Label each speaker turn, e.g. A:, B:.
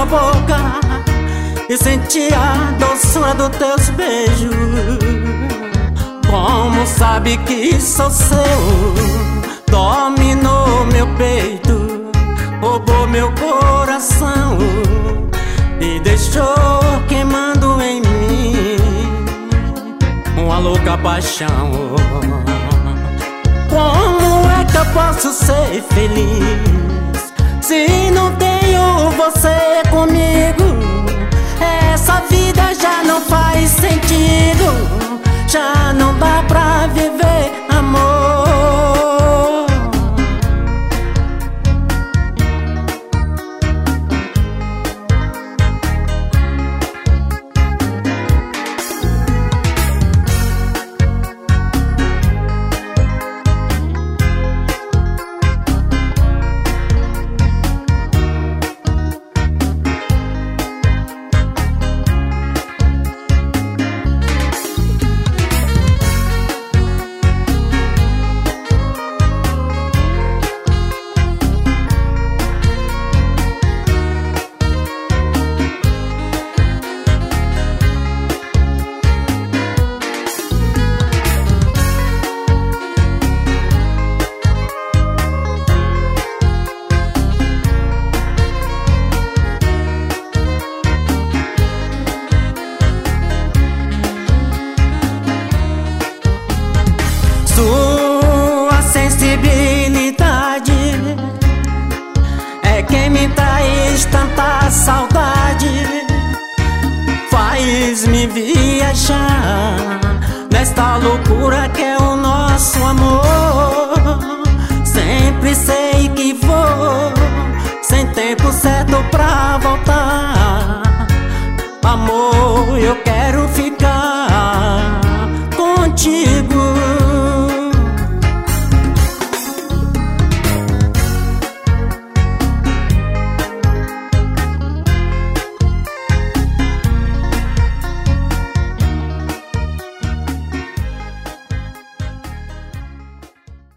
A: sua boca e senti a doçura dos teus beijos. Como sabe que sou seu, dominou meu peito, roubou meu coração e deixou queimando em mim uma louca paixão. Como é que eu posso ser feliz se não tenho você comigo? Essa vida já não faz sentido, já não dá pra viver, amor. Sua sensibilidade é quem me traz tanta saudade, faz-me viajar nesta loucura que é o nosso amor. Sempre sei que vou, sem tempo certo pra voltar. Amor, eu quero